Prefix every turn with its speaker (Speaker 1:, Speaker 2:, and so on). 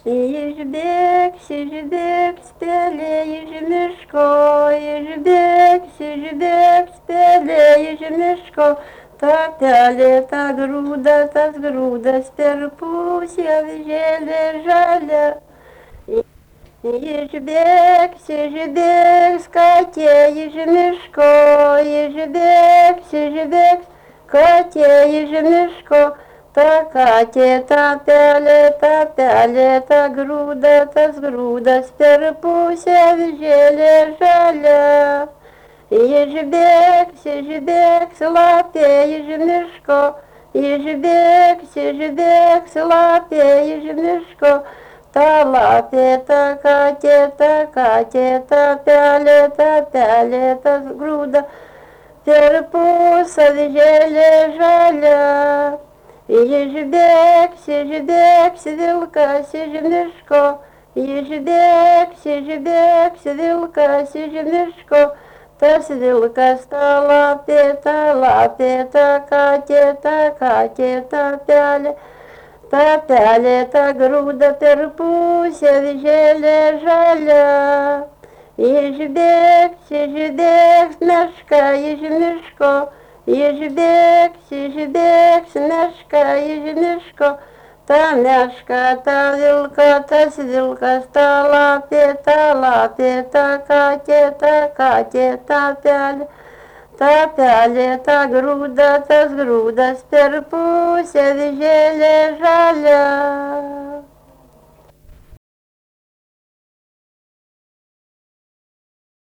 Speaker 1: Ежебек, спели ежемешко, ежебек, спели ежемешко. Та пяле, та груда, сперпусь я в желе жаля. Ежебек, скате, ежемешко, ежебек, скате, ежемешко. Та кате, та пяле, та сгруда, сперпуся в желе жаля. Ежебек, слапе, ежемешко, ежебек, слапе, ежемешко. Талапе, та пяле, та груда, перпуса в желе жаля. Ежебек, сиделка, сижемешко, ежебек, сиделка, сижемешко. Та свилка стала лапе, та кате, та пяле, та груда, перпуся в желе жаля. Ежебек, смешка, ежемешко, ежебек, смешка, ежемешко. Та мяшка, та вилка, та свилка, стала лапе, та кате, та пяле, та груда, сперпуся в желе жаля.